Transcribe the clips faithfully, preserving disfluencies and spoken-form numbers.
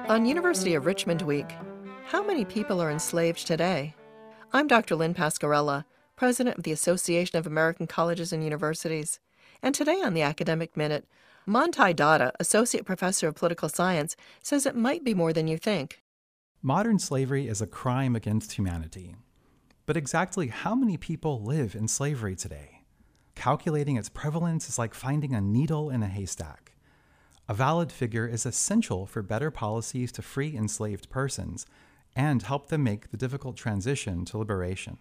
On University of Richmond Week, how many people are enslaved today? I'm Doctor Lynn Pasquarella, President of the Association of American Colleges and Universities. And today on the Academic Minute, Manthai Datta, Associate Professor of Political Science, says it might be more than you think. Modern slavery is a crime against humanity. But exactly how many people live in slavery today? Calculating its prevalence is like finding a needle in a haystack. A valid figure is essential for better policies to free enslaved persons and help them make the difficult transition to liberation.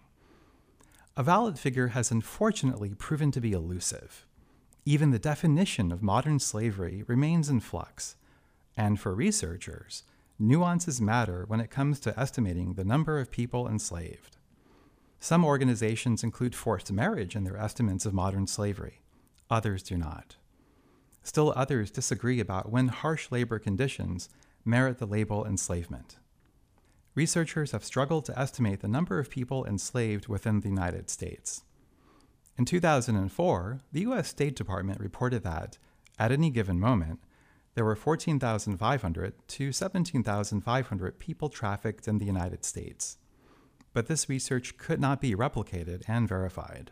A valid figure has unfortunately proven to be elusive. Even the definition of modern slavery remains in flux, and for researchers, nuances matter when it comes to estimating the number of people enslaved. Some organizations include forced marriage in their estimates of modern slavery. Others do not. Still others disagree about when harsh labor conditions merit the label enslavement. Researchers have struggled to estimate the number of people enslaved within the United States. In two thousand four, the U S State Department reported that, at any given moment, there were fourteen thousand five hundred to seventeen thousand five hundred people trafficked in the United States. But this research could not be replicated and verified.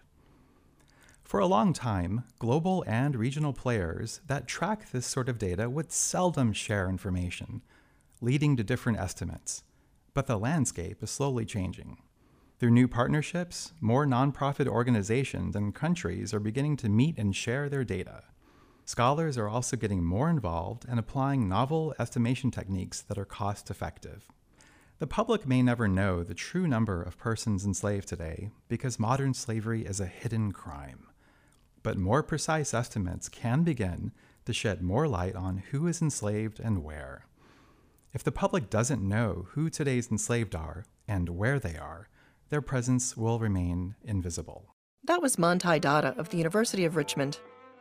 For a long time, global and regional players that track this sort of data would seldom share information, leading to different estimates. But the landscape is slowly changing. Through new partnerships, more nonprofit organizations and countries are beginning to meet and share their data. Scholars are also getting more involved and applying novel estimation techniques that are cost-effective. The public may never know the true number of persons enslaved today because modern slavery is a hidden crime. But more precise estimates can begin to shed more light on who is enslaved and where. If the public doesn't know who today's enslaved are and where they are, their presence will remain invisible. That was Manthai Datta of the University of Richmond.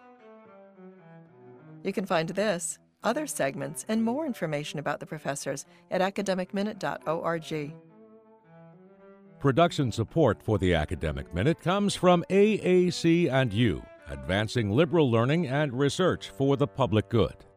You can find this, other segments, and more information about the professors at academic minute dot org. Production support for the Academic Minute comes from A A C and U, advancing liberal learning and research for the public good.